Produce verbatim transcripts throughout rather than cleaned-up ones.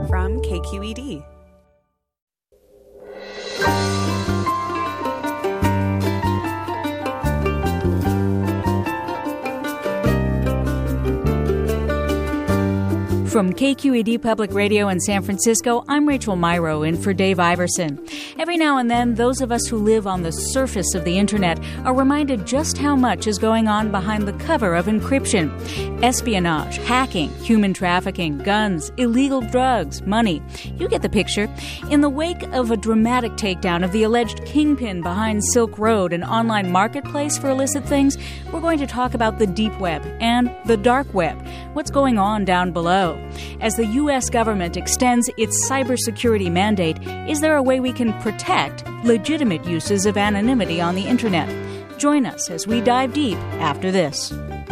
from K Q E D. From K Q E D Public Radio in San Francisco, I'm Rachel Myrow in for Dave Iverson. Every now and then, those of us who live on the surface of the Internet are reminded just how much is going on behind the cover of encryption. Espionage, hacking, human trafficking, guns, illegal drugs, money. You get the picture. In the wake of a dramatic takedown of the alleged kingpin behind Silk Road, an online marketplace for illicit things, we're going to talk about the deep web and the dark web. What's going on down below? As the U S government extends its cybersecurity mandate, is there a way we can protect legitimate uses of anonymity on the Internet? Join us as we dive deep after this.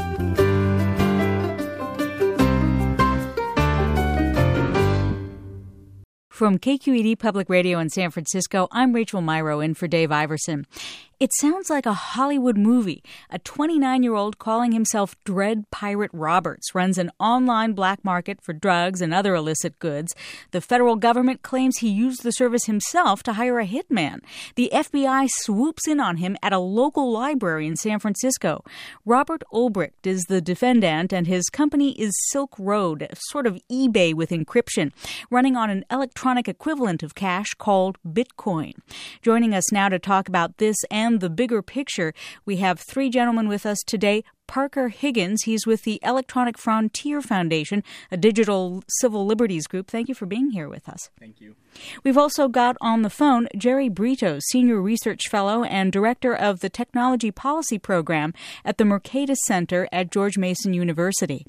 From K Q E D Public Radio in San Francisco, I'm Rachel Myrow in for Dave Iverson. It sounds like a Hollywood movie. A twenty-nine-year-old calling himself Dread Pirate Roberts runs an online black market for drugs and other illicit goods. The federal government claims he used the service himself to hire a hitman. The F B I swoops in on him at a local library in San Francisco. Robert Ulbricht is the defendant, and his company is Silk Road, a sort of eBay with encryption, running on an electronic equivalent of cash called Bitcoin. Joining us now to talk about this and the bigger picture, we have three gentlemen with us today. Parker Higgins, he's with the Electronic Frontier Foundation, a digital civil liberties group. Thank you for being here with us. Thank you. We've also got on the phone Jerry Brito, Senior Research Fellow and Director of the Technology Policy Program at the Mercatus Center at George Mason University.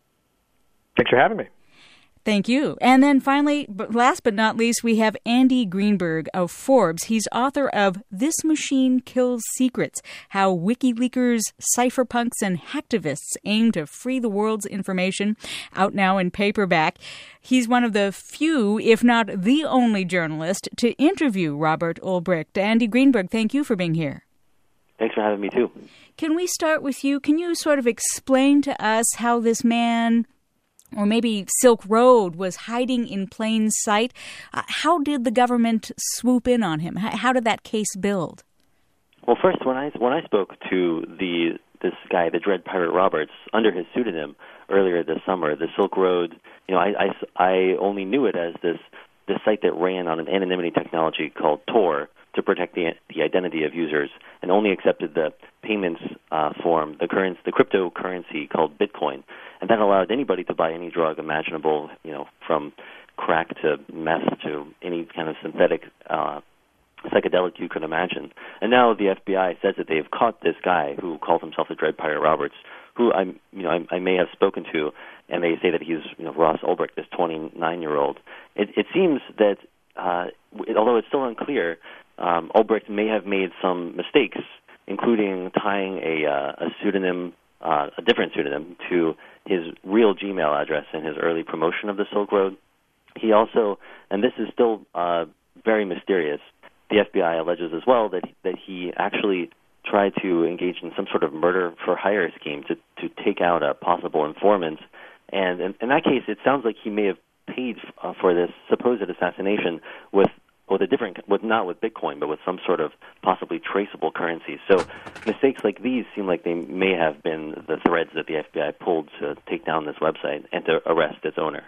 Thanks for having me. Thank you. And then finally, but last but not least, we have Andy Greenberg of Forbes. He's author of This Machine Kills Secrets, How WikiLeakers, Cypherpunks, and Hacktivists Aim to Free the World's Information, out now in paperback. He's one of the few, if not the only journalist to interview Robert Ulbricht. Andy Greenberg, thank you for being here. Thanks for having me, too. Can we start with you? Can you sort of explain to us how this man, or maybe Silk Road, was hiding in plain sight? Uh, how did the government swoop in on him? How, how did that case build? Well, first, when I when I spoke to the this guy, the Dread Pirate Roberts, under his pseudonym earlier this summer, the Silk Road, you know, I, I, I only knew it as this this site that ran on an anonymity technology called Tor to protect the the identity of users, and only accepted the payments uh, form, the currency, the cryptocurrency called Bitcoin. And that allowed anybody to buy any drug imaginable, you know, from crack to meth to any kind of synthetic uh, psychedelic you could imagine. And now the F B I says that they've caught this guy who called himself the Dread Pirate Roberts, who I, you know, I, I may have spoken to, and they say that he's, you know, Ross Ulbricht, this twenty-nine-year-old. It, it seems that, uh, it, although it's still unclear, um, Ulbricht may have made some mistakes, including tying a, uh, a pseudonym, uh, a different pseudonym, to his real Gmail address in his early promotion of the Silk Road. He also, and this is still uh, very mysterious, the F B I alleges as well that that he actually tried to engage in some sort of murder-for-hire scheme to, to take out a possible informant. And in, in that case, it sounds like he may have paid uh, for this supposed assassination with with a different, with not with Bitcoin, but with some sort of possibly traceable currency. So mistakes like these seem like they may have been the threads that the F B I pulled to take down this website and to arrest its owner.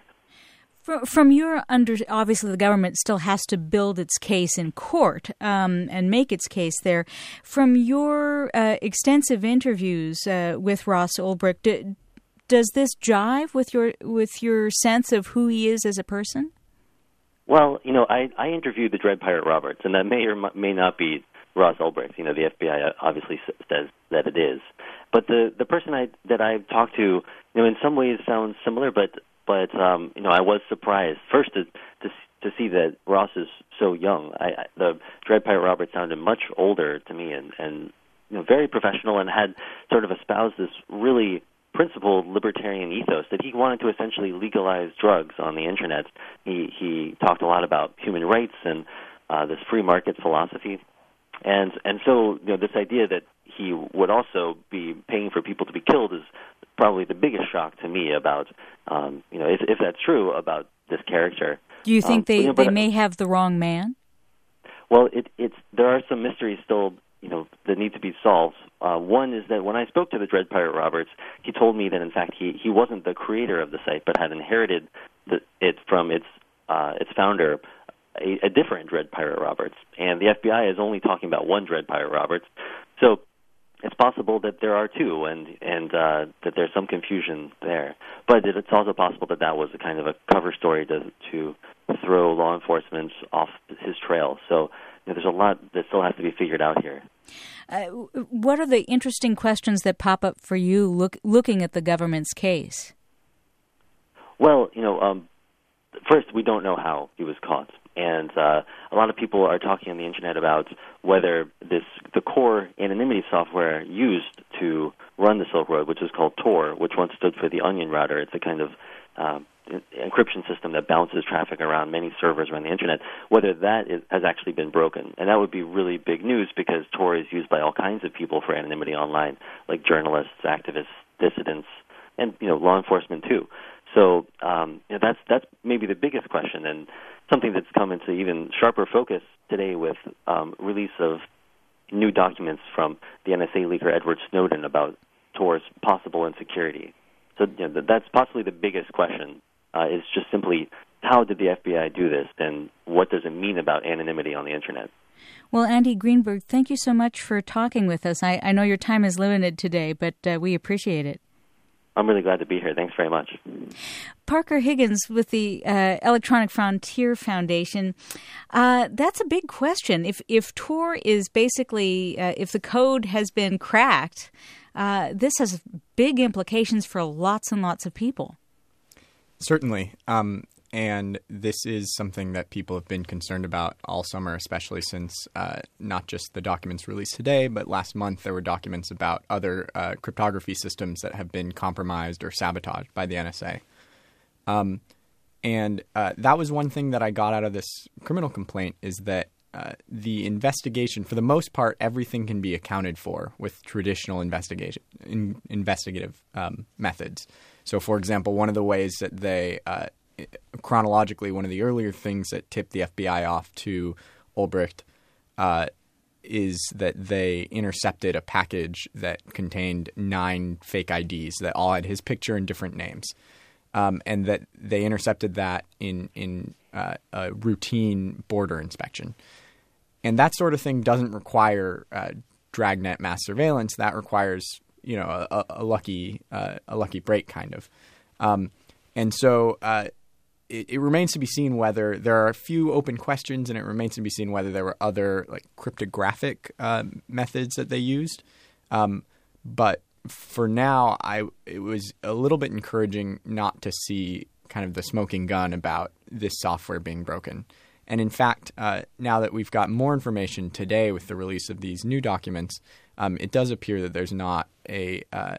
From your under, obviously the government still has to build its case in court um, and make its case there. From your uh, extensive interviews uh, with Ross Ulbricht, do, does this jive with your with your sense of who he is as a person? Well, you know, I, I interviewed the Dread Pirate Roberts, and that may or may not be Ross Ulbricht. You know, the F B I obviously says that it is. But the the person I that I've talked to, you know, in some ways sounds similar, but but um, you know, I was surprised first to to to see that Ross is so young. I, I, the Dread Pirate Roberts sounded much older to me, and and you know, very professional, and had sort of espoused this really principled libertarian ethos that he wanted to essentially legalize drugs on the internet. He he talked a lot about human rights and uh, this free market philosophy, and and so you know, this idea that he would also be paying for people to be killed is probably the biggest shock to me about, um, you know, if, if that's true about this character. Do you think um, they, you know, they but, may have the wrong man? Well, it, it's there are some mysteries still, you know, that need to be solved. Uh, one is that when I spoke to the Dread Pirate Roberts, he told me that in fact he, he wasn't the creator of the site, but had inherited the, it from its uh, its founder, a, a different Dread Pirate Roberts. And the F B I is only talking about one Dread Pirate Roberts, so it's possible that there are two, and and uh, that there's some confusion there. But it's also possible that that was a kind of a cover story to to throw law enforcement off his trail. So you know, there's a lot that still has to be figured out here. Uh, what are the interesting questions that pop up for you look, looking at the government's case? Well, you know, um, first, we don't know how he was caught. And uh, a lot of people are talking on the Internet about whether this the core anonymity software used to run the Silk Road, which is called Tor, which once stood for the Onion Router. It's a kind of uh, encryption system that bounces traffic around many servers around the Internet, whether that is, has actually been broken. And that would be really big news because Tor is used by all kinds of people for anonymity online, like journalists, activists, dissidents, and you know law enforcement too. So um, you know, that's that's maybe the biggest question, and something that's come into even sharper focus today with um, release of new documents from the N S A leaker Edward Snowden about Tor's possible insecurity. So you know, that's possibly the biggest question, uh, is just simply how did the F B I do this, and what does it mean about anonymity on the Internet? Well, Andy Greenberg, thank you so much for talking with us. I, I know your time is limited today, but uh, we appreciate it. I'm really glad to be here. Thanks very much. Parker Higgins with the uh, Electronic Frontier Foundation. Uh, that's a big question. If if Tor is basically, uh, if the code has been cracked, uh, this has big implications for lots and lots of people. Certainly. Um, and this is something that people have been concerned about all summer, especially since uh, not just the documents released today, but last month there were documents about other uh, cryptography systems that have been compromised or sabotaged by the N S A. Um, and uh, that was one thing that I got out of this criminal complaint, is that uh, the investigation, for the most part, everything can be accounted for with traditional investigation in, investigative um, methods. So, for example, one of the ways that they uh, chronologically, one of the earlier things that tipped the F B I off to Ulbricht uh, is that they intercepted a package that contained nine fake I Ds that all had his picture and different names. Um, and that they intercepted that in, in uh, a routine border inspection. And that sort of thing doesn't require uh, dragnet mass surveillance. That requires, you know, a, a lucky uh, a lucky break kind of. Um, and so uh, it, it remains to be seen whether there are a few open questions, and it remains to be seen whether there were other like cryptographic uh, methods that they used. Um, but for now, I it was a little bit encouraging not to see kind of the smoking gun about this software being broken. And in fact, uh, now that we've got more information today with the release of these new documents, um, it does appear that there's not a uh,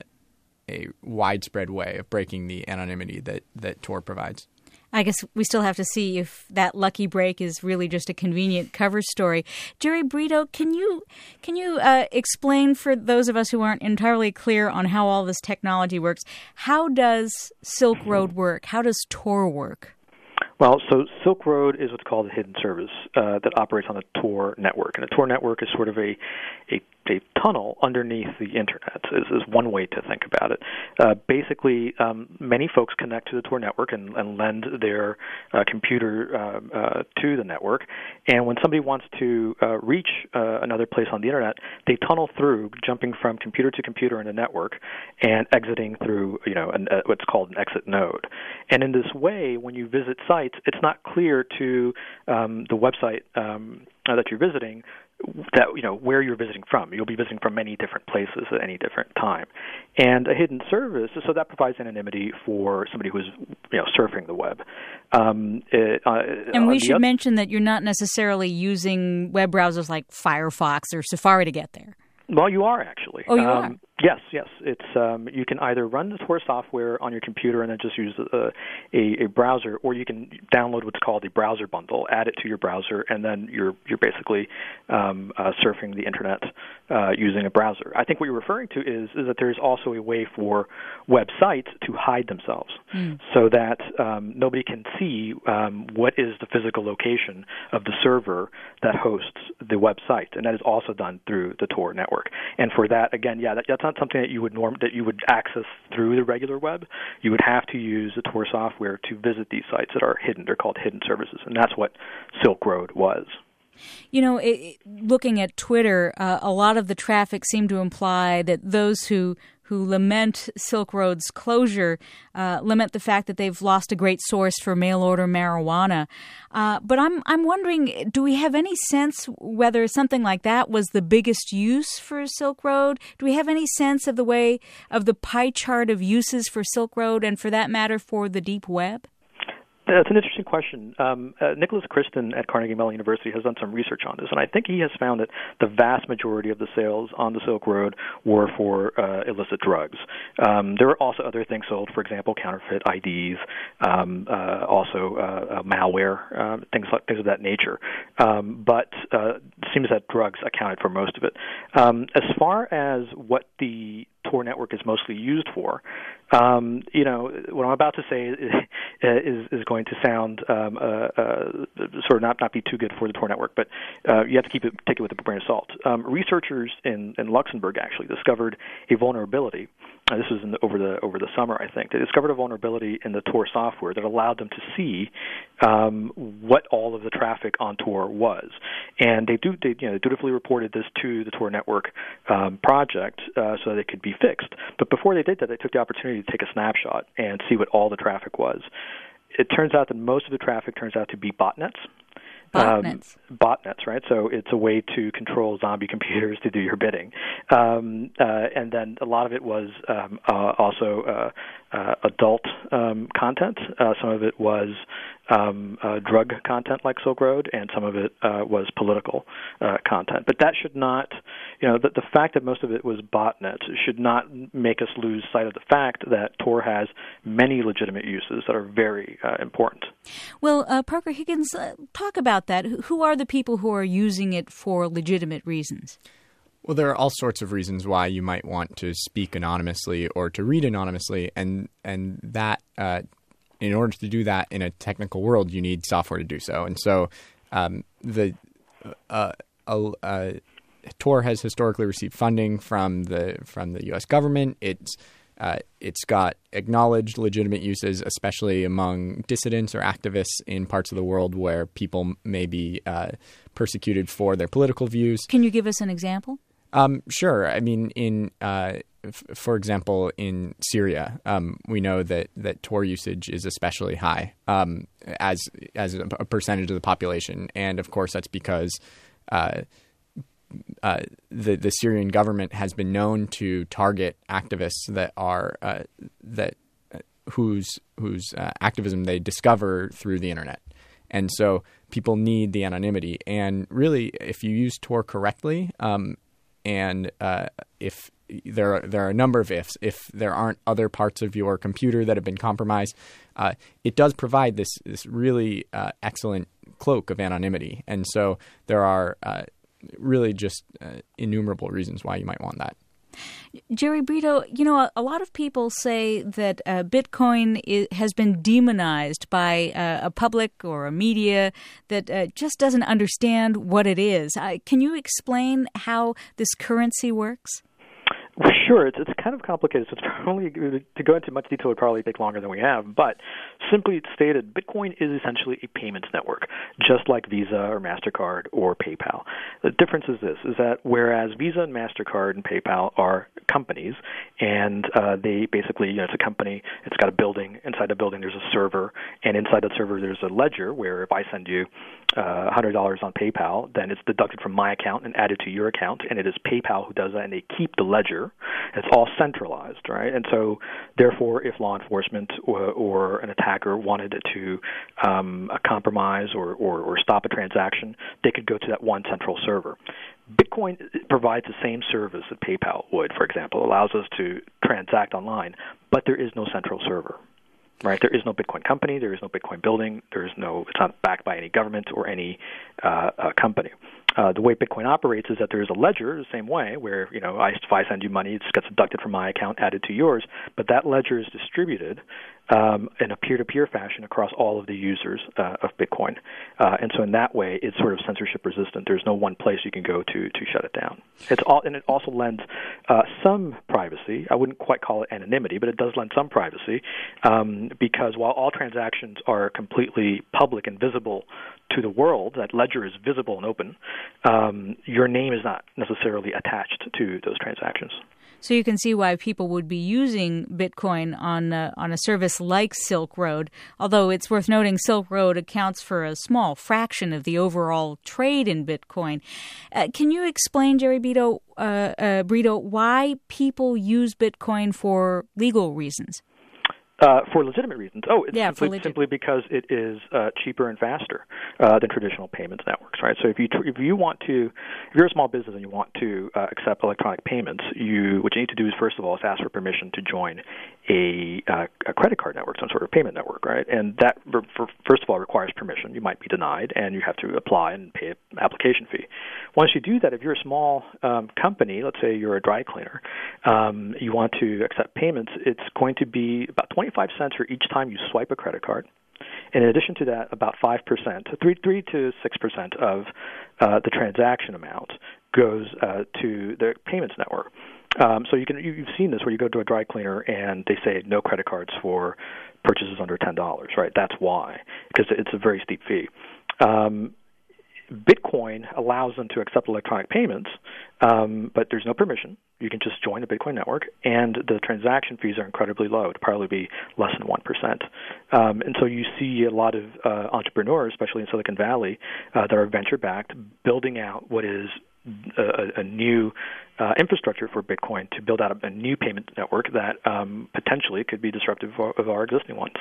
a widespread way of breaking the anonymity that, that Tor provides. I guess we still have to see if that lucky break is really just a convenient cover story. Jerry Brito, can you can you uh, explain for those of us who aren't entirely clear on how all this technology works, how does Silk Road work? How does Tor work? Well, so Silk Road is what's called a hidden service uh, that operates on the Tor network. And a Tor network is sort of a, a, a tunnel underneath the Internet, is, is one way to think about it. Uh, basically, um, many folks connect to the Tor network and, and lend their uh, computer uh, uh, to the network. And when somebody wants to uh, reach uh, another place on the Internet, they tunnel through, jumping from computer to computer in the network and exiting through, you know, an, uh, what's called an exit node. And in this way, when you visit sites, it's not clear to um, the website um, uh, that you're visiting that you know where you're visiting from. You'll be visiting from many different places at any different time. And a hidden service, so that provides anonymity for somebody who's you know surfing the web. Um, it, uh, and we should other- mention that you're not necessarily using web browsers like Firefox or Safari to get there. Well, you are actually. Oh, you um, are? Yes, yes. It's um, you can either run the Tor software on your computer and then just use a, a, a browser, or you can download what's called a browser bundle, add it to your browser, and then you're you're basically um, uh, surfing the internet uh, using a browser. I think what you're referring to is is that there's also a way for websites to hide themselves, mm. so that um, nobody can see um, what is the physical location of the server that hosts the website, and that is also done through the Tor network. And for that, again, yeah, that, that's not something that you would norm that you would access through the regular web. You would have to use the Tor software to visit these sites that are hidden. They're called hidden services, and that's what Silk Road was. You know, it, looking at Twitter, uh, a lot of the traffic seemed to imply that those who who lament Silk Road's closure uh, lament the fact that they've lost a great source for mail-order marijuana. Uh, but I'm I'm wondering, do we have any sense whether something like that was the biggest use for Silk Road? Do we have any sense of the way of the pie chart of uses for Silk Road, and for that matter, for the deep web? That's an interesting question. Um, uh, Nicholas Kristen at Carnegie Mellon University has done some research on this, and I think he has found that the vast majority of the sales on the Silk Road were for uh, illicit drugs. Um, there were also other things sold, for example, counterfeit I Ds, um, uh, also uh, uh, malware, uh, things like things of that nature. Um, but uh, it seems that drugs accounted for most of it. Um, as far as what the Tor network is mostly used for, um, you know, what I'm about to say is is, is going to sound um, uh, uh, sort of not, not be too good for the Tor network, but uh, you have to keep it take it with a grain of salt. Um, researchers in, in Luxembourg actually discovered a vulnerability. Uh, this was in the, over the over the summer, I think. They discovered a vulnerability in the Tor software that allowed them to see um, what all of the traffic on Tor was, and they do they you know dutifully reported this to the Tor network um, project uh, so they could be fixed. But before they did that, they took the opportunity to take a snapshot and see what all the traffic was. It turns out that most of the traffic turns out to be botnets. Botnets. Um, botnets, right? So it's a way to control zombie computers to do your bidding. Um, uh, and then a lot of it was um, uh, also uh, uh, adult um, content. Uh, some of it was um, uh, drug content like Silk Road, and some of it uh, was political uh, content. But that should not, you know, the, the fact that most of it was botnets should not make us lose sight of the fact that Tor has many legitimate uses that are very uh, important. Well, uh, Parker Higgins, uh, talk about that. Who are the people who are using it for legitimate reasons? Well, there are all sorts of reasons why you might want to speak anonymously or to read anonymously, and and that uh, in order to do that in a technical world, you need software to do so. And so um, the uh, uh, uh, Tor has historically received funding from the from the U S government. It's Uh, it's got acknowledged legitimate uses, especially among dissidents or activists in parts of the world where people may be uh, persecuted for their political views. Can you give us an example? Um, sure. I mean, in uh, f- for example, in Syria, um, we know that, that Tor usage is especially high um, as as a, a percentage of the population, and of course that's because Uh, Uh, the the Syrian government has been known to target activists that are uh, that uh, whose whose uh, activism they discover through the internet, and so people need the anonymity. And really, if you use Tor correctly, um, and uh, if there are, there are a number of ifs, if there aren't other parts of your computer that have been compromised, uh, it does provide this this really uh, excellent cloak of anonymity. And so there are Uh, really just uh, innumerable reasons why you might want that. Jerry Brito, you know, a, a lot of people say that uh, Bitcoin is, has been demonized by uh, a public or a media that uh, just doesn't understand what it is. Uh, can you explain how this currency works? Well, sure. It's it's kind of complicated. So it's probably to go into much detail would probably take longer than we have. But simply stated, Bitcoin is essentially a payments network, just like Visa or MasterCard or PayPal. The difference is this: is that whereas Visa and MasterCard and PayPal are companies, and uh, they basically, you know, it's a company. It's got a building. Inside the building, there's a server, and inside that server, there's a ledger where if I send you uh, one hundred dollars on PayPal, then it's deducted from my account and added to your account, and it is PayPal who does that, and they keep the ledger. server. It's all centralized, right? And so, therefore, if law enforcement or, or an attacker wanted to um, compromise or, or, or stop a transaction, they could go to that one central server. Bitcoin provides the same service that PayPal would, for example, allows us to transact online, but there is no central server. Right, there is no Bitcoin company, there is no Bitcoin building, there is no. It's not backed by any government or any uh, uh, company. Uh, the way Bitcoin operates is that there is a ledger the same way, where you know I, if I send you money, it gets deducted from my account, added to yours, but that ledger is distributed um, in a peer-to-peer fashion across all of the users uh, of Bitcoin, uh, and so in that way, it's sort of censorship resistant. There's no one place you can go to to shut it down. It's all, and it also lends uh, some privacy. I wouldn't quite call it anonymity, but it does lend some privacy. Um, because while all transactions are completely public and visible to the world, that ledger is visible and open, um, your name is not necessarily attached to those transactions. So you can see why people would be using Bitcoin on uh, on a service like Silk Road, although it's worth noting Silk Road accounts for a small fraction of the overall trade in Bitcoin. Uh, can you explain, Jerry Brito, uh, uh, Brito, why people use Bitcoin for legal reasons? Uh, for legitimate reasons. Oh, it's yeah, simply, legit- simply because it is uh, cheaper and faster uh, than traditional payments networks, right? So if you tr- if you want to, if you're a small business and you want to uh, accept electronic payments, you what you need to do is first of all is ask for permission to join a, uh, a credit card network, some sort of payment network, right? And that for, for, first of all requires permission. You might be denied, and you have to apply and pay an application fee. Once you do that, if you're a small um, company, let's say you're a dry cleaner, um, you want to accept payments, it's going to be about twenty-five cents for each time you swipe a credit card. And in addition to that, about five percent, three, three to six percent of uh, the transaction amount goes uh, to the payments network. Um, so you can you, you've seen this where you go to a dry cleaner and they say no credit cards for purchases under ten dollars, right? That's why, because it's a very steep fee. Um, Bitcoin allows them to accept electronic payments, um, but there's no permission. You can just join the Bitcoin network, and the transaction fees are incredibly low. It'd probably be less than one percent. Um, and so you see a lot of uh, entrepreneurs, especially in Silicon Valley, uh, that are venture-backed, building out what is a, a new uh, infrastructure for Bitcoin to build out a, a new payment network that um, potentially could be disruptive of, of our existing ones.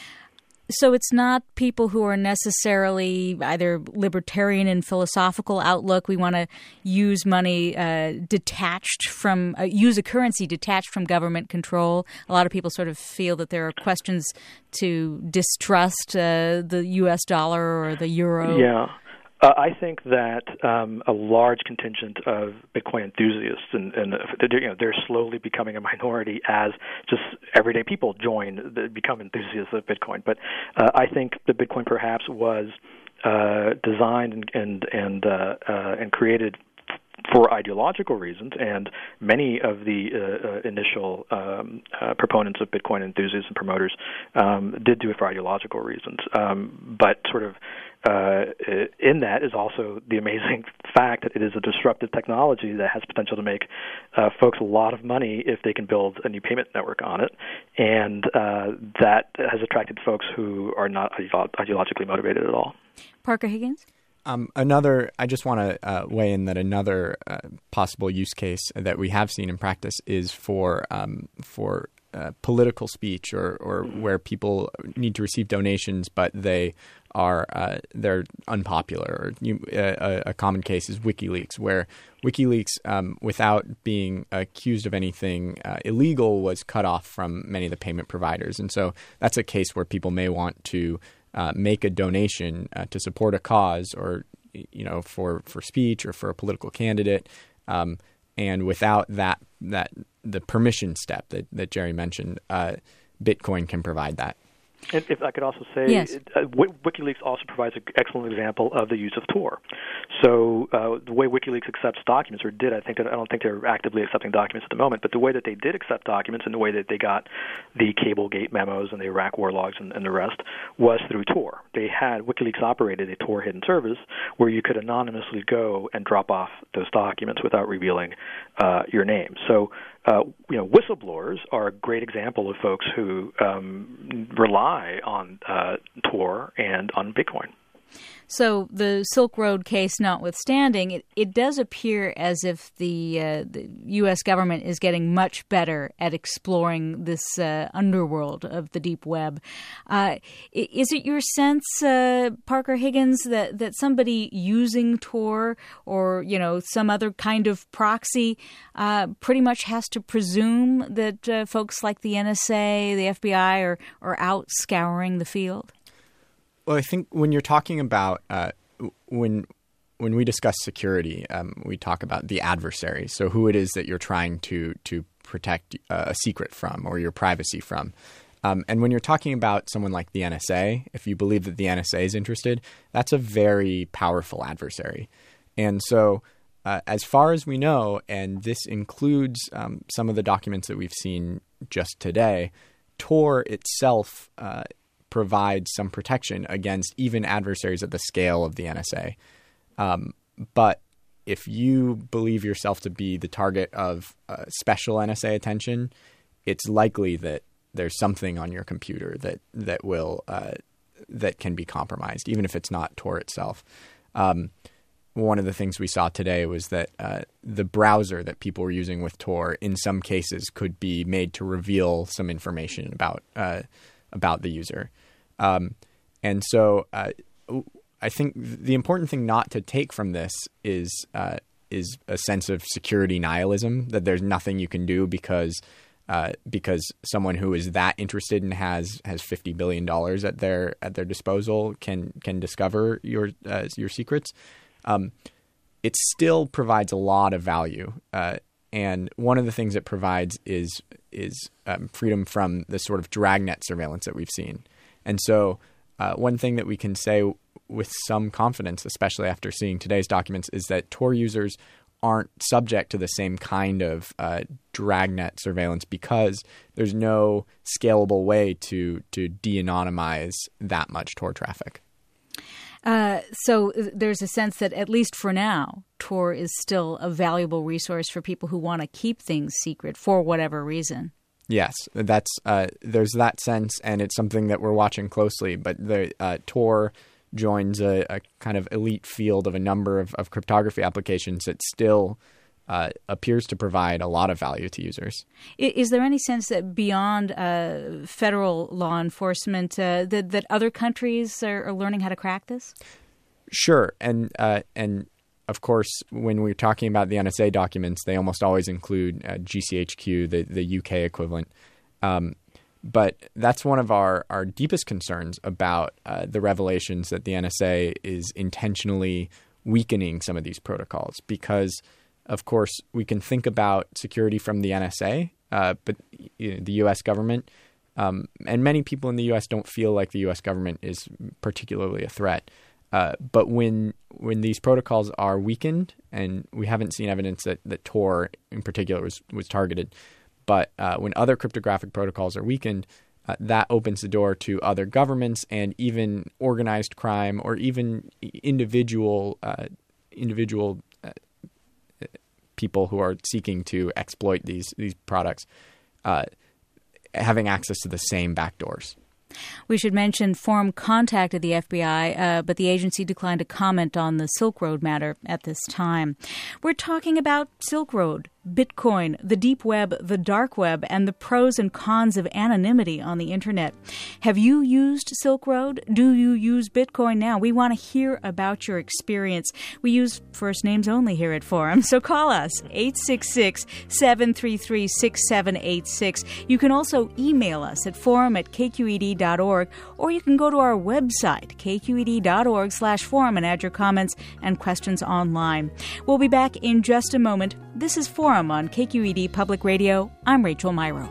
So it's not people who are necessarily either libertarian in philosophical outlook. We want to use money uh, detached from uh, use a currency detached from government control. A lot of people sort of feel that there are questions to distrust uh, the U S dollar or the euro. Yeah. Uh, I think that um, a large contingent of Bitcoin enthusiasts, and, and you know, they're slowly becoming a minority as just everyday people join, become enthusiasts of Bitcoin. But uh, I think that Bitcoin perhaps was uh, designed and and and, uh, uh, and created for ideological reasons, and many of the uh, uh, initial um, uh, proponents of Bitcoin, enthusiasts and promoters, um, did do it for ideological reasons. Um, but sort of uh, in that is also the amazing fact that it is a disruptive technology that has potential to make uh, folks a lot of money if they can build a new payment network on it, and uh, that has attracted folks who are not ideolo- ideologically motivated at all. Parker Higgins? Um, another, I just want to uh, weigh in that another uh, possible use case that we have seen in practice is for um, for uh, political speech, or, or where people need to receive donations, but they are uh, they're unpopular. Or you, uh, a common case is WikiLeaks, where WikiLeaks, um, without being accused of anything uh, illegal, was cut off from many of the payment providers, and so that's a case where people may want to Uh, make a donation uh, to support a cause, or you know, for, for speech or for a political candidate, um, and without that that the permission step that, that Jerry mentioned, uh, Bitcoin can provide that. And if I could also say, yes. uh, WikiLeaks also provides an excellent example of the use of Tor. So uh, the way WikiLeaks accepts documents, or did, I think that I don't think they're actively accepting documents at the moment, but the way that they did accept documents and the way that they got the Cablegate memos and the Iraq war logs and, and the rest was through Tor. They had WikiLeaks operated a Tor hidden service where you could anonymously go and drop off those documents without revealing uh, your name. So Uh, you know, whistleblowers are a great example of folks who um, rely on uh, Tor and on Bitcoin. So the Silk Road case notwithstanding, it, it does appear as if the, uh, the U S government is getting much better at exploring this uh, underworld of the deep web. Uh, is it your sense, uh, Parker Higgins, that, that somebody using Tor or, you know, some other kind of proxy uh, pretty much has to presume that uh, folks like the N S A, the F B I are, are out scouring the field? Well, I think when you're talking about uh, when when we discuss security, um, we talk about the adversary. So who it is that you're trying to to protect uh, a secret from or your privacy from. Um, and when you're talking about someone like the N S A, if you believe that the N S A is interested, that's a very powerful adversary. And so uh, as far as we know, and this includes um, some of the documents that we've seen just today, Tor itself uh, provides some protection against even adversaries at the scale of the N S A. Um, but if you believe yourself to be the target of uh, special N S A attention, it's likely that there's something on your computer that that will uh, that can be compromised, even if it's not Tor itself. Um, one of the things we saw today was that uh, the browser that people were using with Tor, in some cases, could be made to reveal some information about uh, about the user. Um, and so uh, I think the important thing not to take from this is uh, is a sense of security nihilism, that there's nothing you can do because uh, because someone who is that interested and has has fifty billion dollars at their at their disposal can can discover your uh, your secrets. Um, it still provides a lot of value. Uh, and one of the things it provides is is um, freedom from the sort of dragnet surveillance that we've seen. And so uh, one thing that we can say with some confidence, especially after seeing today's documents, is that Tor users aren't subject to the same kind of uh, dragnet surveillance because there's no scalable way to to de-anonymize that much Tor traffic. Uh, so there's a sense that, at least for now, Tor is still a valuable resource for people who want to keep things secret for whatever reason. Yes, that's uh, there's that sense, and it's something that we're watching closely. But the uh, Tor joins a, a kind of elite field of a number of, of cryptography applications that still uh, appears to provide a lot of value to users. Is there any sense that beyond uh, federal law enforcement, uh, that, that other countries are, are learning how to crack this? Sure, and uh, and. Of course, when we're talking about the N S A documents, they almost always include uh, G C H Q, the, the U K equivalent. Um, but that's one of our, our deepest concerns about uh, the revelations that the N S A is intentionally weakening some of these protocols because, of course, we can think about security from the N S A, uh, but you know, the U S government, um, and many people in the U S don't feel like the U S government is particularly a threat. Uh, but when when these protocols are weakened, and we haven't seen evidence that, that Tor in particular was, was targeted, but uh, when other cryptographic protocols are weakened, uh, that opens the door to other governments and even organized crime or even individual uh, individual uh, people who are seeking to exploit these these products uh, having access to the same backdoors. We should mention Forum contacted the F B I, uh, but the agency declined to comment on the Silk Road matter at this time. We're talking about Silk Road, Bitcoin, the deep web, the dark web, and the pros and cons of anonymity on the internet. Have you used Silk Road? Do you use Bitcoin now? We want to hear about your experience. We use first names only here at Forum, so call us, eight six six, seven three three, six seven eight six. You can also email us at forum at k q e d dot org, or you can go to our website, k q e d dot org slash forum, and add your comments and questions online. We'll be back in just a moment. This is Forum on K Q E D Public Radio. I'm Rachel Myrow.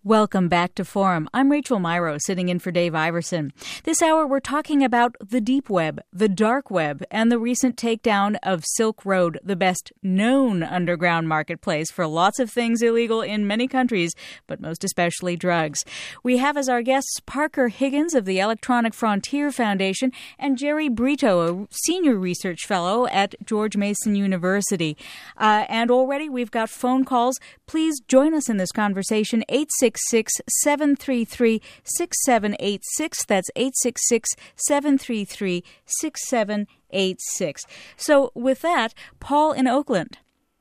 Welcome back to Forum. I'm Rachel Myrow, sitting in for Dave Iverson. This hour, we're talking about the deep web, the dark web, and the recent takedown of Silk Road, the best known underground marketplace for lots of things illegal in many countries, but most especially drugs. We have as our guests Parker Higgins of the Electronic Frontier Foundation and Jerry Brito, a senior research fellow at George Mason University. Uh, and already we've got phone calls. Please join us in this conversation, eight six six, seven three three, six seven eight six. That's eight six six, seven three three, six seven eight six. So with that, Paul in Oakland,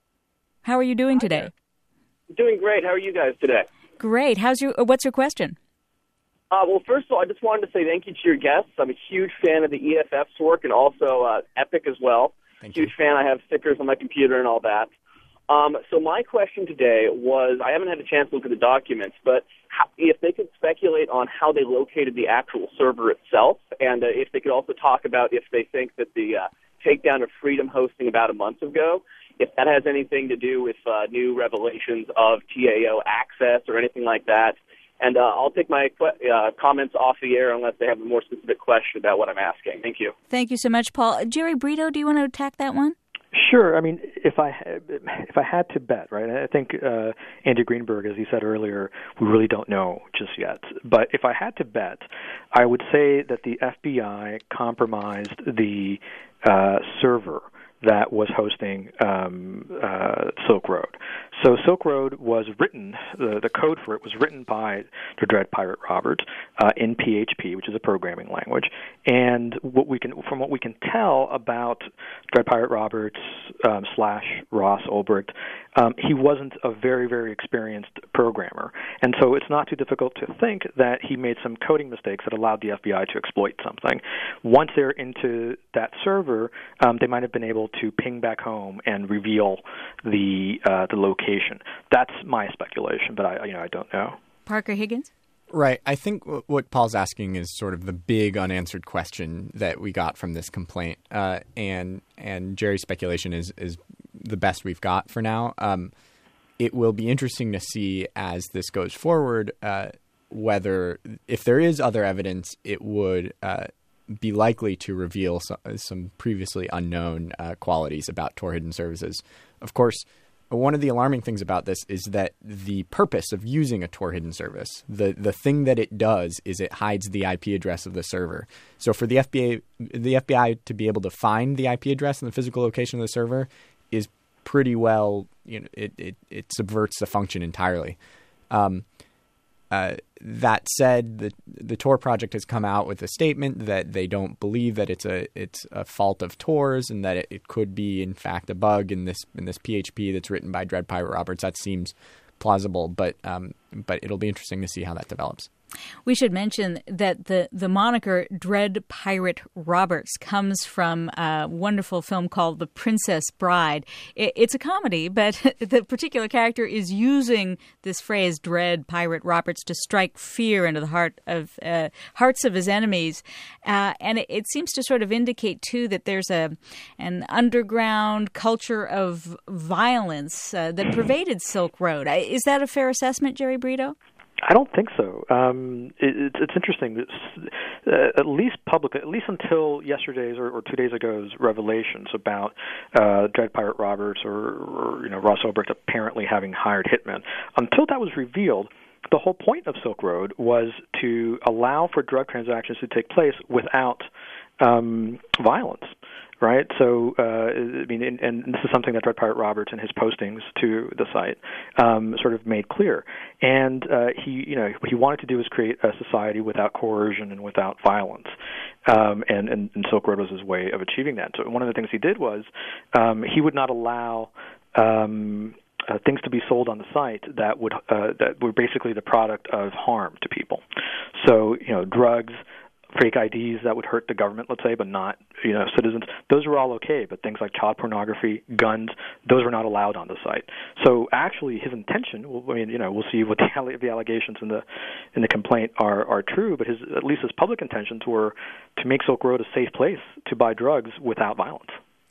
how are you doing Hi today? there. Doing great. How are you guys today? Great. How's your? What's your question? Uh, well, first of all, I just wanted to say thank you to your guests. I'm a huge fan of the E F F's work and also uh, Epic as well. Thank huge you. fan. I have stickers on my computer and all that. Um, so my question today was, I haven't had a chance to look at the documents, but how, if they could speculate on how they located the actual server itself, and uh, if they could also talk about if they think that the uh, takedown of Freedom Hosting about a month ago, if that has anything to do with uh, new revelations of T A O access or anything like that. And uh, I'll take my uh, comments off the air unless they have a more specific question about what I'm asking. Thank you. Thank you so much, Paul. Jerry Brito, do you want to attack that one? Sure. I mean, if I if I had to bet, right? I think uh, Andy Greenberg, as he said earlier, we really don't know just yet. But if I had to bet, I would say that the F B I compromised the uh, server that was hosting um, uh, Silk Road. So Silk Road was written, the, the code for it was written by the Dread Pirate Roberts uh, in P H P, which is a programming language. And what we can, from what we can tell about Dread Pirate Roberts um, slash Ross Ulbricht, um, he wasn't a very, very experienced programmer. And so it's not too difficult to think that he made some coding mistakes that allowed the F B I to exploit something. Once they're into that server, um, they might have been able to ping back home and reveal the uh, the location. That's my speculation, but I you know I don't know. Parker Higgins? Right. I think w- what Paul's asking is sort of the big unanswered question that we got from this complaint, uh, and and Jerry's speculation is is the best we've got for now. Um, it will be interesting to see as this goes forward uh, whether, if there is other evidence, it would uh, be likely to reveal some, some previously unknown uh, qualities about Tor hidden services. Of course, one of the alarming things about this is that the purpose of using a Tor hidden service, the, the thing that it does is it hides the I P address of the server. So for the F B I, the F B I to be able to find the I P address and the physical location of the server is pretty well, you know, it, it, it subverts the function entirely. Um, Uh, that said, the the Tor project has come out with a statement that they don't believe that it's a it's a fault of Tor's and that it, it could be in fact a bug in this in this P H P that's written by Dread Pirate Roberts. That seems plausible, but um, but it'll be interesting to see how that develops. We should mention that the, the moniker Dread Pirate Roberts comes from a wonderful film called The Princess Bride. It, it's a comedy, but the particular character is using this phrase Dread Pirate Roberts to strike fear into the heart of uh, hearts of his enemies. Uh, and it, it seems to sort of indicate, too, that there's a an underground culture of violence uh, that pervaded Silk Road. Is that a fair assessment, Jerry Brito? I don't think so. Um, it, it's, it's interesting. It's, uh, at least public, at least until yesterday's or, or two days ago's revelations about uh, Dread Pirate Roberts or, or you know Ross Ulbricht apparently having hired hitmen. Until that was revealed, the whole point of Silk Road was to allow for drug transactions to take place without um, violence. Right, so uh, I mean, and, and this is something that Dread Pirate Roberts in his postings to the site um, sort of made clear. And uh, he, you know, what he wanted to do is create a society without coercion and without violence. Um, and, and, and Silk Road was his way of achieving that. So one of the things he did was um, he would not allow um, uh, things to be sold on the site that would uh, that were basically the product of harm to people. So you know, drugs, fake I Ds that would hurt the government, let's say, but not, you know, citizens. Those were all okay, but things like child pornography, guns, those were not allowed on the site. So actually, his intention, I mean, you know, we'll see what the, the allegations in the in the complaint are are true, but his at least his public intentions were to make Silk Road a safe place to buy drugs without violence.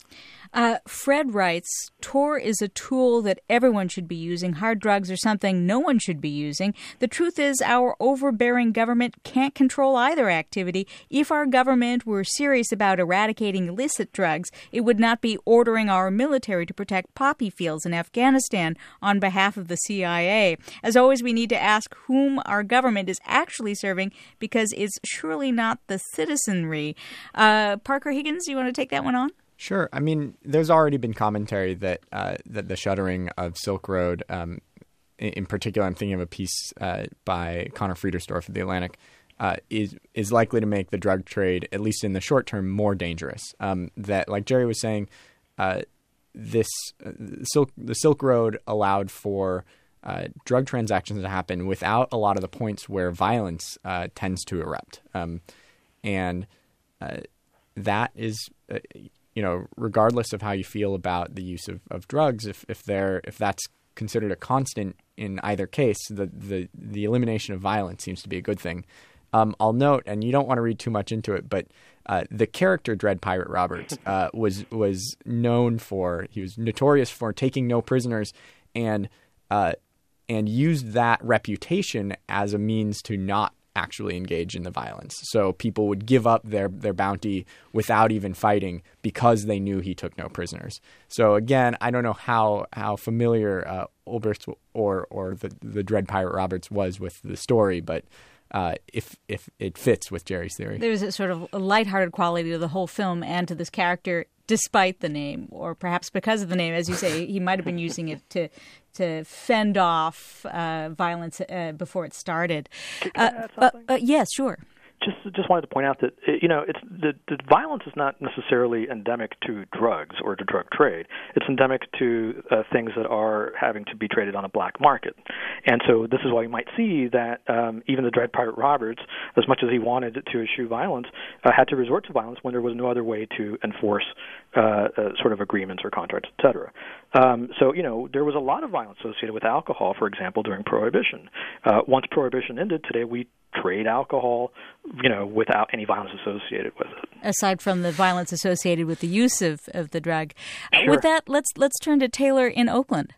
Uh, Fred writes, Tor is a tool that everyone should be using. Hard drugs are something no one should be using. The truth is our overbearing government can't control either activity. If our government were serious about eradicating illicit drugs, it would not be ordering our military to protect poppy fields in Afghanistan on behalf of the C I A. As always, we need to ask whom our government is actually serving, because it's surely not the citizenry. Uh, Parker Higgins, you want to take that one on? Sure. I mean, there's already been commentary that uh, that the shuttering of Silk Road, um, in, in particular, I'm thinking of a piece uh, by Connor Friedersdorf of The Atlantic, uh, is is likely to make the drug trade, at least in the short term, more dangerous. Um, that, like Jerry was saying, uh, this uh, Silk the Silk Road allowed for uh, drug transactions to happen without a lot of the points where violence uh, tends to erupt, um, and uh, that is. Uh, You know, regardless of how you feel about the use of, of drugs, if, if they're if that's considered a constant in either case, the, the, the elimination of violence seems to be a good thing. Um, I'll note, and you don't want to read too much into it, but uh, the character Dread Pirate Roberts uh, was was known for he was notorious for taking no prisoners, and uh, and used that reputation as a means to not actually engage in the violence. So people would give up their, their bounty without even fighting because they knew he took no prisoners. So again, I don't know how how familiar uh, Oberst or or the the Dread Pirate Roberts was with the story, but uh, if if it fits with Jerry's theory. There's a sort of a lighthearted quality to the whole film and to this character, despite the name, or perhaps because of the name. As you say, he might have been using it to to fend off uh, violence uh, before it started. Can I uh, add something? Uh, uh, yes, sure. Just just wanted to point out that you know it's the, the violence is not necessarily endemic to drugs or to drug trade. It's endemic to uh, things that are having to be traded on a black market, and so this is why you might see that um, even the Dread Pirate Roberts, as much as he wanted to eschew violence, uh, had to resort to violence when there was no other way to enforce uh, uh, sort of agreements or contracts, et cetera. Um, so you know there was a lot of violence associated with alcohol, for example, during Prohibition. Uh, once Prohibition ended, today we trade alcohol, you know, without any violence associated with it. Aside from the violence associated with the use of, of the drug. Sure. Uh, with that, let's let's turn to Taylor in Oakland.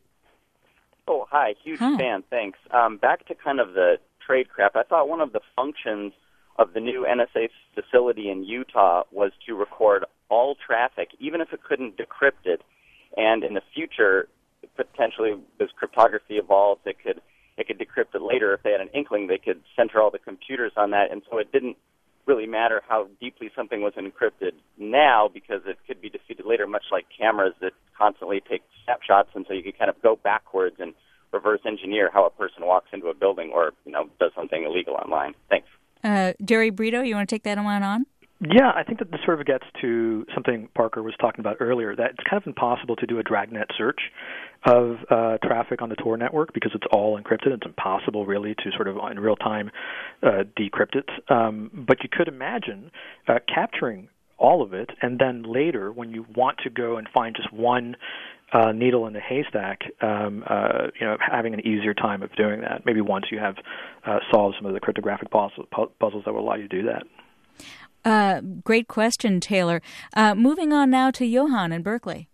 Oh, hi. Huge Hi. fan. Thanks. Um, back to kind of the trade crap. I thought one of the functions of the new N S A facility in Utah was to record all traffic, even if it couldn't decrypt it. And in the future, potentially, as cryptography evolves, it could it could decrypt it later. If they had an inkling, they could center all the computers on that. And so it didn't really matter how deeply something was encrypted now, because it could be defeated later, much like cameras that constantly take snapshots. And so you could kind of go backwards and reverse engineer how a person walks into a building or, you know, does something illegal online. Thanks. Uh, Jerry Brito, you want to take that one on? Yeah, I think that this sort of gets to something Parker was talking about earlier, that it's kind of impossible to do a dragnet search of uh, traffic on the Tor network because it's all encrypted. It's impossible, really, to sort of in real time uh, decrypt it. Um, but you could imagine uh, capturing all of it, and then later, when you want to go and find just one uh, needle in the haystack, um, uh, you know, having an easier time of doing that. Maybe once you have uh, solved some of the cryptographic puzzles, puzzles that will allow you to do that. Uh, great question, Taylor. Uh, moving on now to Johan in Berkeley.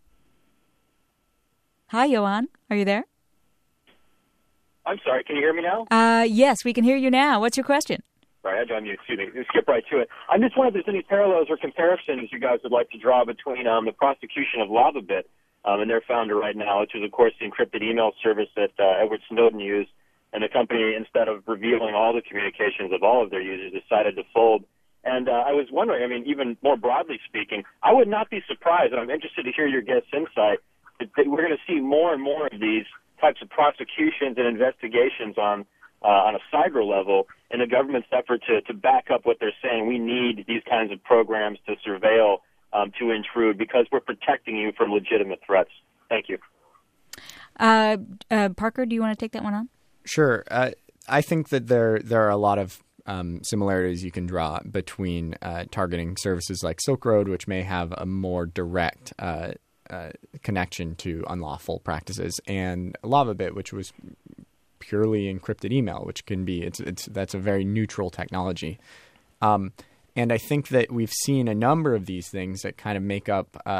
Hi, Johan. Are you there? I'm sorry. Can you hear me now? Uh, yes, we can hear you now. What's your question? Sorry, I had you on mute. Excuse me. Let's skip right to it. I'm just wondering if there's any parallels or comparisons you guys would like to draw between um, the prosecution of LavaBit um, and their founder right now, which is, of course, the encrypted email service that uh, Edward Snowden used, and the company, instead of revealing all the communications of all of their users, decided to fold. And uh, I was wondering, I mean, even more broadly speaking, I would not be surprised, and I'm interested to hear your guest's insight, that, that we're going to see more and more of these types of prosecutions and investigations on uh, on a cyber level in the government's effort to, to back up what they're saying. We need these kinds of programs to surveil, um, to intrude, because we're protecting you from legitimate threats. Thank you. Uh, uh, Parker, do you want to take that one on? Sure. Uh, I think that there there are a lot of Um, similarities you can draw between uh, targeting services like Silk Road, which may have a more direct uh, uh, connection to unlawful practices, and LavaBit, which was purely encrypted email, which can be it's it's that's a very neutral technology. Um, and I think that we've seen a number of these things that kind of make up uh,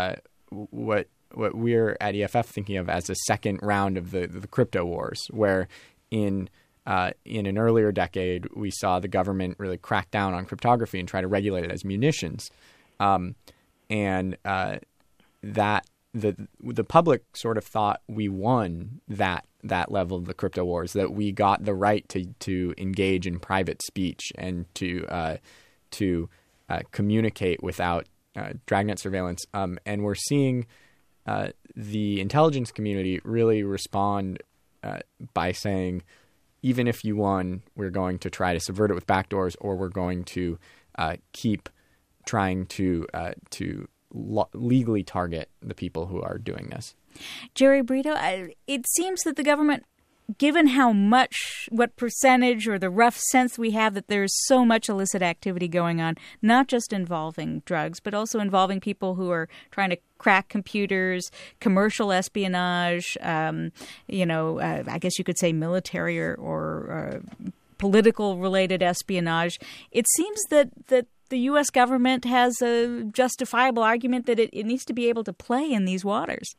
what what we're at E F F thinking of as a second round of the the crypto wars, where in uh, in an earlier decade we saw the government really crack down on cryptography and try to regulate it as munitions, um, and uh, that the the public sort of thought we won that that level of the crypto wars, that we got the right to to engage in private speech and to uh, to uh, communicate without uh, dragnet surveillance, um, and we're seeing uh, the intelligence community really respond uh, by saying, even if you won, we're going to try to subvert it with backdoors, or we're going to uh, keep trying to uh, to lo- legally target the people who are doing this. Jerry Brito, I, it seems that the government, given how much, what percentage or the rough sense we have that there's so much illicit activity going on, not just involving drugs, but also involving people who are trying to crack computers, commercial espionage, um, you know, uh, I guess you could say military or, or uh, political-related espionage. It seems that, that the U S government has a justifiable argument that it, it needs to be able to play in these waters.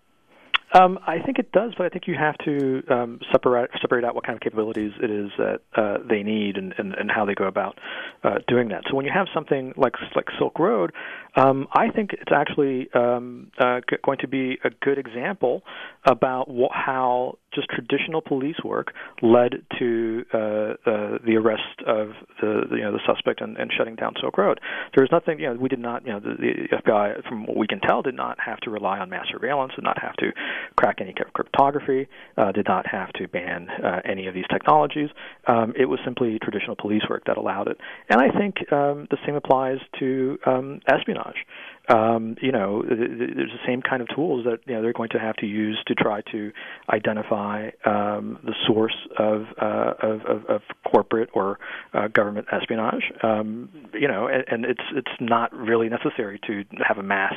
Um, I think it does, but I think you have to um, separate separate out what kind of capabilities it is that uh, they need and, and, and how they go about uh, doing that. So when you have something like like Silk Road, um, I think it's actually um, uh, g- going to be a good example about wh- how just traditional police work led to uh, uh, the arrest of the, the you know the suspect and, and shutting down Silk Road. There was nothing, you know, we did not, you know, the, the F B I, from what we can tell, did not have to rely on mass surveillance, did not have to crack any kind of cryptography, uh, did not have to ban uh, any of these technologies. Um, it was simply traditional police work that allowed it. And I think um, the same applies to um, espionage. Um, you know, th- th- there's the same kind of tools that, you know, they're going to have to use to try to identify um, the source of, uh, of, of, of corporate or uh, government espionage. Um, you know, and, and it's it's not really necessary to have a mass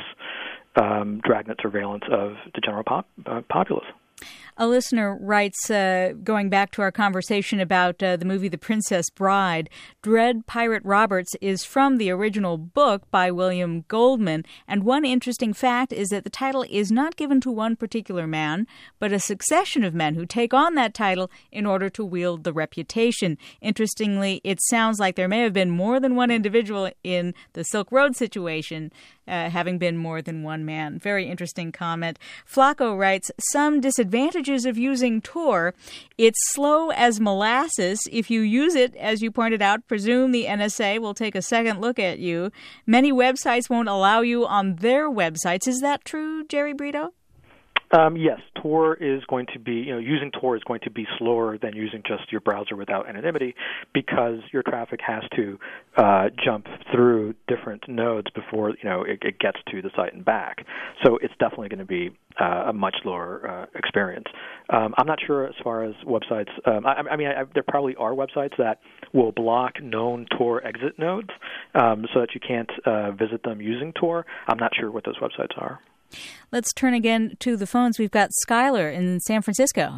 um, dragnet surveillance of the general pop, uh, populace. A listener writes, uh, going back to our conversation about uh, the movie The Princess Bride, Dread Pirate Roberts is from the original book by William Goldman, and one interesting fact is that the title is not given to one particular man, but a succession of men who take on that title in order to wield the reputation. Interestingly, it sounds like there may have been more than one individual in the Silk Road situation, uh, having been more than one man. Very interesting comment. Flacco writes, some disadvantages of using Tor. It's slow as molasses. If you use it, as you pointed out, presume the N S A will take a second look at you. Many websites won't allow you on their websites. Is that true, Jerry Brito? Um, yes, Tor is going to be, you know, using Tor is going to be slower than using just your browser without anonymity, because your traffic has to uh, jump through different nodes before, you know, it, it gets to the site and back. So it's definitely going to be uh, a much slower uh, experience. Um, I'm not sure as far as websites. Um, I, I mean, I, there probably are websites that will block known Tor exit nodes um, so that you can't uh, visit them using Tor. I'm not sure what those websites are. Let's turn again to the phones. We've got Skylar in San Francisco.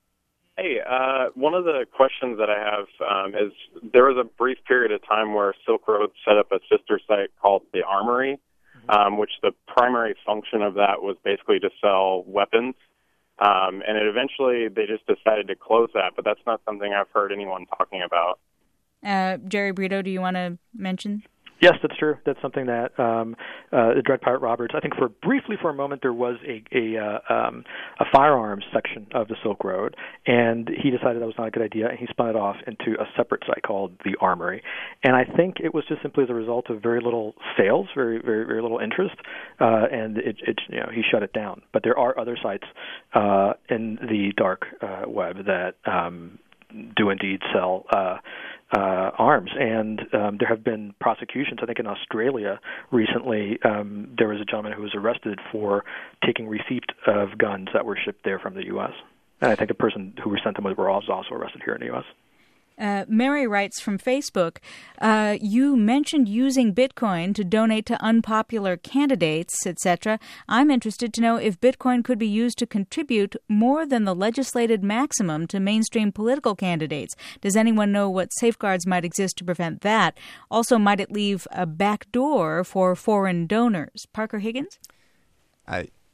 Hey, uh, one of the questions that I have um, is there was a brief period of time where Silk Road set up a sister site called The Armory, um, which the primary function of that was basically to sell weapons. Um, and it eventually they just decided to close that, but that's not something I've heard anyone talking about. Uh, Jerry Brito, do you want to mention? Yes, that's true. That's something that um, uh, the Dread Pirate Roberts, I think for briefly for a moment there was a a, uh, um, a firearms section of the Silk Road, and he decided that was not a good idea, and he spun it off into a separate site called The Armory. And I think it was just simply as a result of very little sales, very very very little interest, uh, and it, it you know he shut it down. But there are other sites uh, in the dark uh, web that um, do indeed sell Uh, Uh, arms, and um, there have been prosecutions. I think in Australia recently, um, there was a gentleman who was arrested for taking receipt of guns that were shipped there from the U S. And I think the person who sent them was also arrested here in the U S. Uh, Mary writes from Facebook, uh, you mentioned using Bitcoin to donate to unpopular candidates, et cetera. I'm interested to know if Bitcoin could be used to contribute more than the legislated maximum to mainstream political candidates. Does anyone know what safeguards might exist to prevent that? Also, might it leave a back door for foreign donors? Parker Higgins? I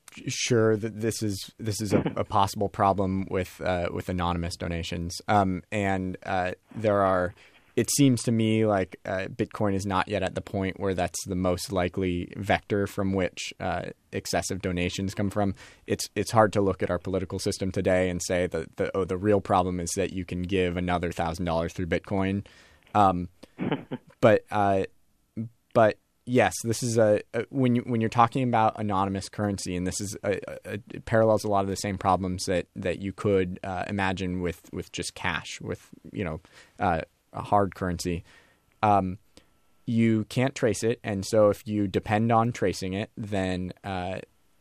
sure that this is this is a, a possible problem with uh, with anonymous donations, um, and uh, there are. It seems to me like uh, Bitcoin is not yet at the point where that's the most likely vector from which uh, excessive donations come from. It's it's hard to look at our political system today and say that the oh the real problem is that you can give another thousand dollars through Bitcoin, um, but uh, but. Yes, this is a, a when you when you're talking about anonymous currency, and this is a, a, it parallels a lot of the same problems that that you could uh, imagine with, with just cash, with you know uh, a hard currency. Um, you can't trace it, and so if you depend on tracing it, then uh,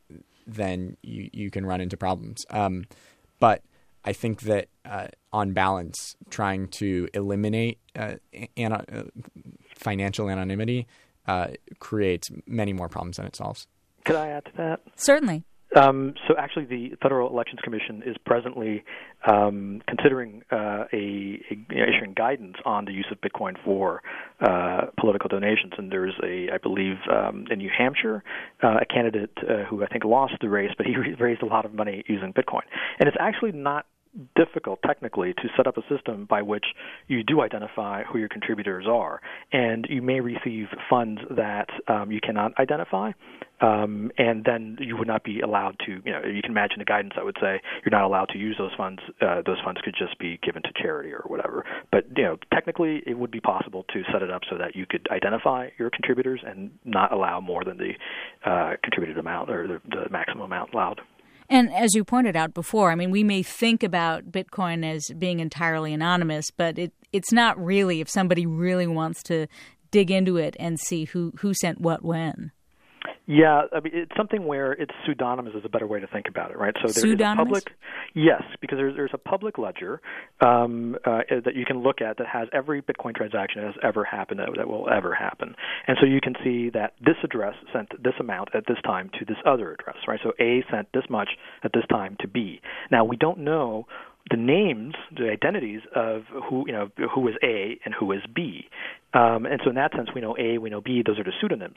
then you you can run into problems. Um, but I think that uh, on balance, trying to eliminate uh, an, uh, financial anonymity. Uh, creates many more problems than it solves. Could I add to that? Certainly. Um, so actually, the Federal Elections Commission is presently um, considering uh, a, a you know, issuing guidance on the use of Bitcoin for uh, political donations. And there's a, I believe, um, in New Hampshire, uh, a candidate uh, who I think lost the race, but he raised a lot of money using Bitcoin. And it's actually not difficult technically to set up a system by which you do identify who your contributors are, and you may receive funds that um, you cannot identify, um, and then you would not be allowed to, you know, you can imagine the guidance that would say you're not allowed to use those funds. Uh, those funds could just be given to charity or whatever. But, you know, technically it would be possible to set it up so that you could identify your contributors and not allow more than the uh, contributed amount or the, the maximum amount allowed. And as you pointed out before, I mean, we may think about Bitcoin as being entirely anonymous, but it, it's not really if somebody really wants to dig into it and see who, who sent what when. Yeah, I mean, it's something where it's pseudonymous is a better way to think about it, right? So there is a public, yes, because there's there's a public ledger um, uh, that you can look at that has every Bitcoin transaction that has ever happened, that, that will ever happen, and so you can see that this address sent this amount at this time to this other address, right? So A sent this much at this time to B. Now we don't know the names, the identities of who you know who is A and who is B. Um, and so in that sense, we know A, we know B, those are the pseudonyms.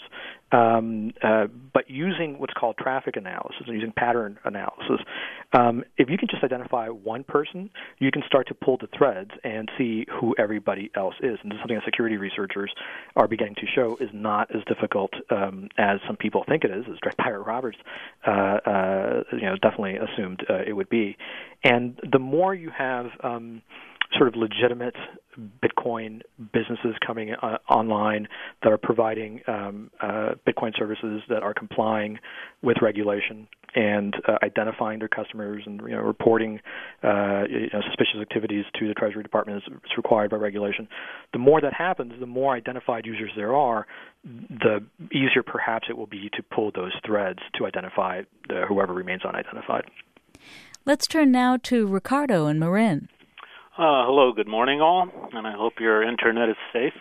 Um, uh, but using what's called traffic analysis and using pattern analysis, um, if you can just identify one person, you can start to pull the threads and see who everybody else is. And this is something that security researchers are beginning to show is not as difficult um, as some people think it is, as Dread Pirate Roberts uh, uh, you know, definitely assumed uh, it would be. And the more you have um, sort of legitimate Bitcoin businesses coming uh, online that are providing um, uh, Bitcoin services that are complying with regulation and uh, identifying their customers and you know, reporting uh, you know, suspicious activities to the Treasury Department as it's required by regulation. The more that happens, the more identified users there are, the easier perhaps it will be to pull those threads to identify the, whoever remains unidentified. Let's turn now to Ricardo and Marin. Uh, hello, good morning all, and I hope your internet is safe.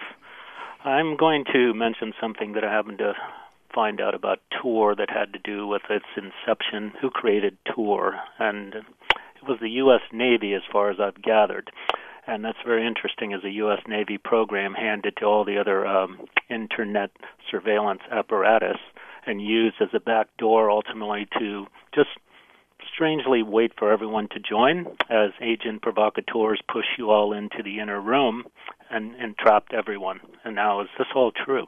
I'm going to mention something that I happened to find out about Tor that had to do with its inception, who created Tor, and it was the U S Navy as far as I've gathered. And that's very interesting as a U S Navy program handed to all the other um, internet surveillance apparatus and used as a backdoor ultimately to just strangely wait for everyone to join as agent provocateurs push you all into the inner room and, and trapped everyone. And now is this all true?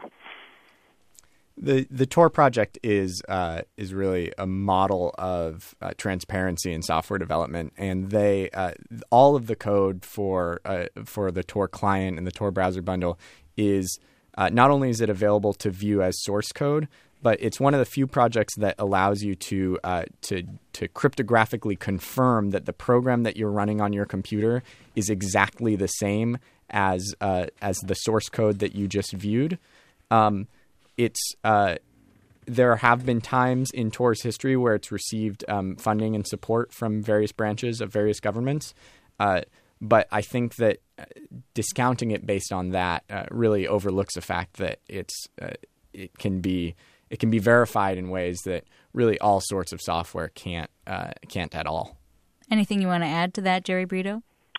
The the Tor project is uh, is really a model of uh, transparency in software development, and they uh, all of the code for uh, for the Tor client and the Tor browser bundle is uh, not only is it available to view as source code, but it's one of the few projects that allows you to uh, to to cryptographically confirm that the program that you're running on your computer is exactly the same as uh, as the source code that you just viewed. Um, it's uh, there have been times in Tor's history where it's received um, funding and support from various branches of various governments, uh, but I think that discounting it based on that uh, really overlooks the fact that it's uh, it can be It can be verified in ways that really all sorts of software can't uh, can't at all. Anything you want to add to that, Jerry Brito?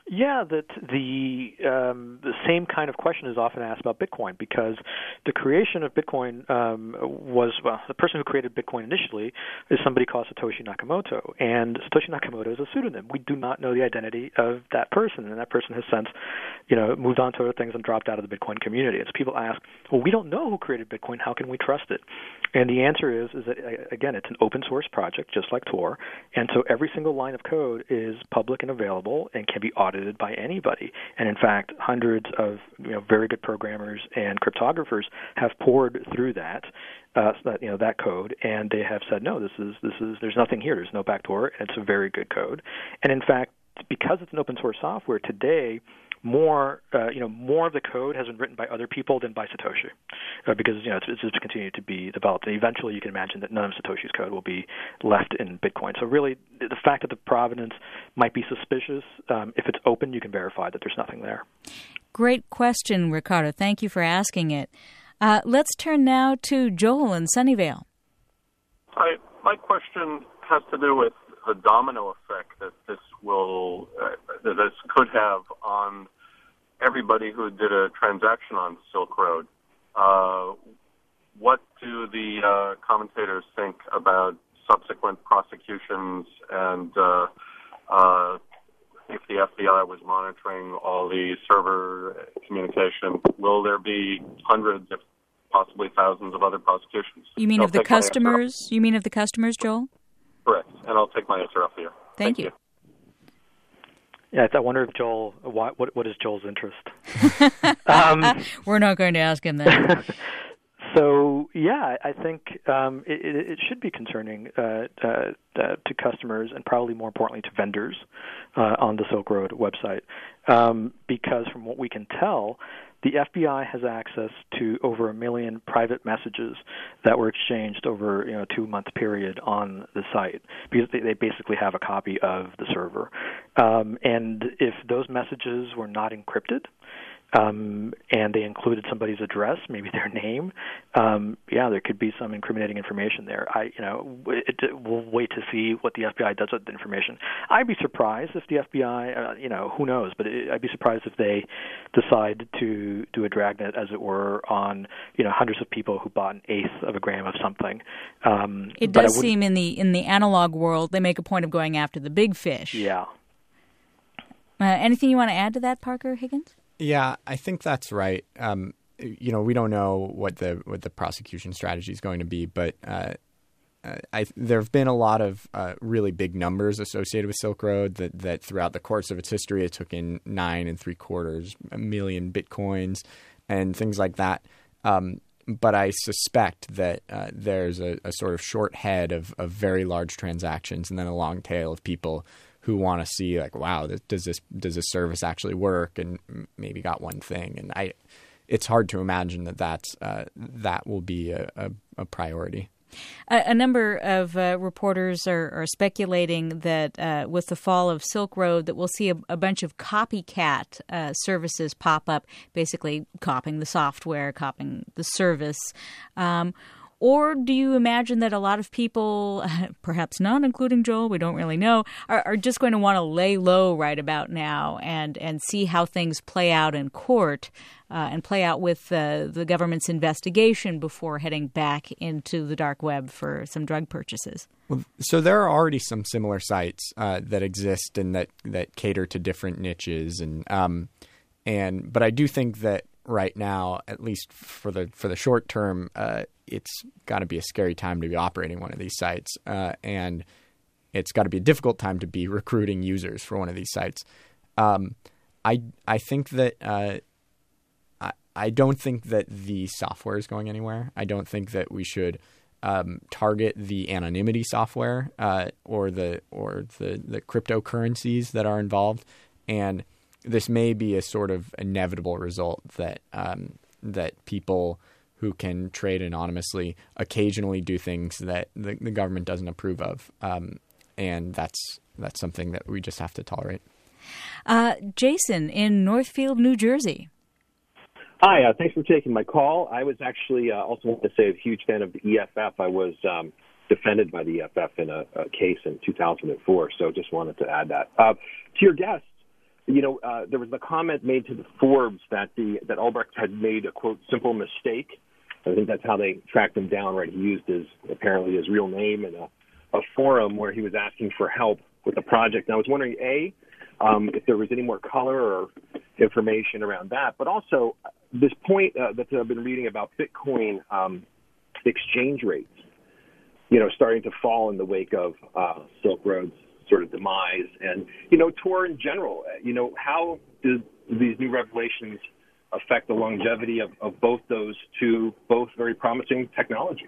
Yeah, that the um, the same kind of question is often asked about Bitcoin, because the creation of Bitcoin um, was, well, the person who created Bitcoin initially is somebody called Satoshi Nakamoto, and Satoshi Nakamoto is a pseudonym. We do not know the identity of that person, and that person has since, you know, moved on to other things and dropped out of the Bitcoin community. And so people ask, well, we don't know who created Bitcoin. How can we trust it? And the answer is, is that, again, it's an open source project, just like Tor, and so every single line of code is public and available and can be audited by anybody. And in fact, hundreds of you know very good programmers and cryptographers have poured through that, uh, that you know that code, and they have said, no, this is this is there's nothing here. There's no backdoor, and it's a very good code. And in fact, because it's an open source software today, more, uh, you know, more of the code has been written by other people than by Satoshi, uh, because you know it's, it's just continued to be developed. And eventually, you can imagine that none of Satoshi's code will be left in Bitcoin. So really, the fact that the provenance might be suspicious, um, if it's open, you can verify that there's nothing there. Great question, Ricardo. Thank you for asking it. Uh, let's turn now to Joel in Sunnyvale. Hi, my question has to do with the domino effect that this will, uh, that this could have on everybody who did a transaction on Silk Road. Uh, what do the uh, commentators think about subsequent prosecutions, and uh, uh, if the F B I was monitoring all the server communication, will there be hundreds, if possibly thousands, of other prosecutions? You mean I'll of the customers? You mean of the customers, Joel? Correct, and I'll take my answer off the air. Thank, Thank you. you. Yeah, I wonder if Joel, what what, what is Joel's interest? um, We're not going to ask him that. So yeah, I think um, it, it should be concerning uh, uh, uh, to customers, and probably more importantly to vendors uh, on the Silk Road website, um, because from what we can tell, the F B I has access to over a million private messages that were exchanged over you know a two-month period on the site, because they, they basically have a copy of the server. Um, and if those messages were not encrypted, Um, and they included somebody's address, maybe their name. Um, yeah, there could be some incriminating information there. I, you know, it, it, we'll wait to see what the F B I does with the information. I'd be surprised if the F B I, uh, you know, who knows? But it, I'd be surprised if they decide to do a dragnet, as it were, on you know hundreds of people who bought an eighth of a gram of something. Um, it does seem in the in the analog world they make a point of going after the big fish. Yeah. Uh, anything you want to add to that, Parker Higgins? Yeah, I think that's right. Um, you know, we don't know what the what the prosecution strategy is going to be, but uh, I, there have been a lot of uh, really big numbers associated with Silk Road that, that throughout the course of its history, it took in nine and three quarters a million bitcoins and things like that. Um, but I suspect that uh, there's a, a sort of short head of, of very large transactions and then a long tail of people who want to see, like, wow, does this does this service actually work, and maybe got one thing. And I, it's hard to imagine that that's, uh, that will be a, a, a priority. A, a number of uh, reporters are, are speculating that uh, with the fall of Silk Road that we'll see a, a bunch of copycat uh, services pop up, basically copying the software, copying the service. Um, Or do you imagine that a lot of people, perhaps not including Joel, we don't really know, are, are just going to want to lay low right about now and, and see how things play out in court uh, and play out with uh, the government's investigation before heading back into the dark web for some drug purchases? Well, so there are already some similar sites uh, that exist and that, that cater to different niches, and um, and but I do think that right now, at least for the for the short term, uh, it's got to be a scary time to be operating one of these sites, uh, and it's got to be a difficult time to be recruiting users for one of these sites. Um, I I think that uh, I I don't think that the software is going anywhere. I don't think that we should um, target the anonymity software uh, or the or the the cryptocurrencies that are involved, and this may be a sort of inevitable result that um, that people who can trade anonymously occasionally do things that the, the government doesn't approve of, um, and that's that's something that we just have to tolerate. Uh, Jason in Northfield, New Jersey. Hi, uh, thanks for taking my call. I was actually uh, also want to say a huge fan of the E F F. I was um, defended by the E F F in a, a case in two thousand four, so just wanted to add that. Uh, to your guests, you know, uh, there was the comment made to the Forbes that the that Albrecht had made a, quote, simple mistake. I think that's how they tracked him down, right? He used his, apparently his real name in a, a forum where he was asking for help with the project. And I was wondering, A, um, if there was any more color or information around that, but also this point uh, that I've been reading about Bitcoin um, exchange rates, you know, starting to fall in the wake of uh, Silk Road's sort of demise, and, you know, Tor in general. You know, how do these new revelations affect the longevity of, of both those two, both very promising technologies?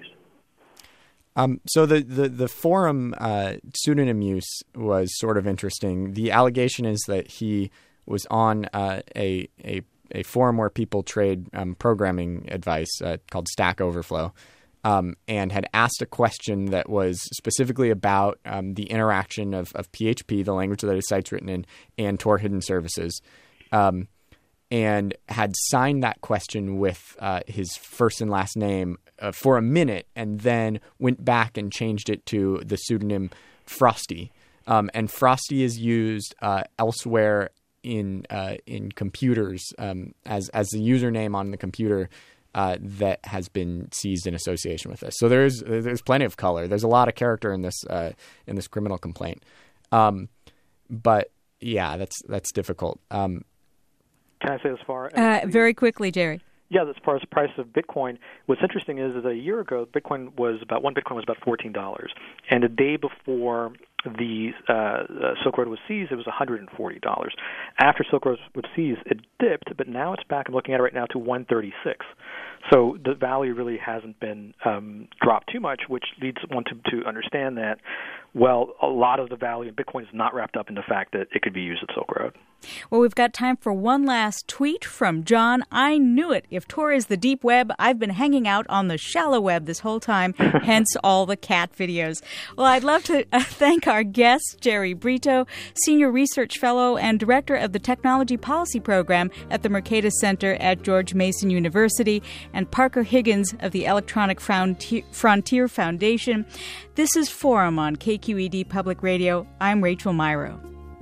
Um, so the, the, the forum uh, pseudonym use was sort of interesting. The allegation is that he was on uh, a, a a forum where people trade um, programming advice uh, called Stack Overflow. Um, and had asked a question that was specifically about um, the interaction of, of P H P, the language that his site's written in, and Tor Hidden Services, um, and had signed that question with uh, his first and last name uh, for a minute, and then went back and changed it to the pseudonym Frosty. Um, and Frosty is used uh, elsewhere in uh, in computers um, as as the username on the computer. Uh, that has been seized in association with this. So there's there's plenty of color. There's a lot of character in this uh, in this criminal complaint. Um, but yeah, that's that's difficult. Um, Can I say as far as uh, the, very quickly, Jerry? Yeah, as far as the price of Bitcoin, what's interesting is that a year ago, Bitcoin was about one Bitcoin was about fourteen dollars, and the day before the uh, uh, Silk Road was seized, it was one hundred forty dollars. After Silk Road was seized, it dipped, but now it's back. I'm looking at it right now to one thirty-six. So the value really hasn't been um, dropped too much, which leads one to, to understand that, well, a lot of the value in Bitcoin is not wrapped up in the fact that it could be used at Silk Road. Well, we've got time for one last tweet from John. I knew it. If Tor is the deep web, I've been hanging out on the shallow web this whole time, hence all the cat videos. Well, I'd love to uh, thank our guest, Jerry Brito, Senior Research Fellow and Director of the Technology Policy Program at the Mercatus Center at George Mason University, and Parker Higgins of the Electronic Frontier Foundation. This is Forum on K Q E D Public Radio. I'm Rachel Myrow.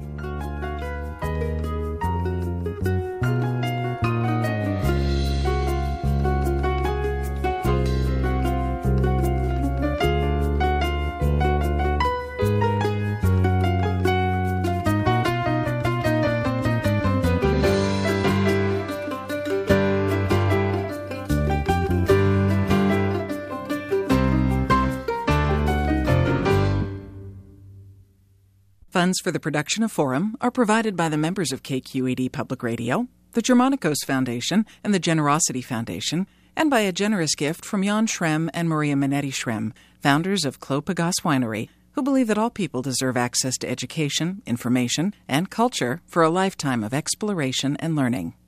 Funds for the production of Forum are provided by the members of K Q E D Public Radio, the Germanicos Foundation and the Generosity Foundation, and by a generous gift from Jan Schrem and Maria Minetti Schrem, founders of Clos Pegase Winery, who believe that all people deserve access to education, information, and culture for a lifetime of exploration and learning.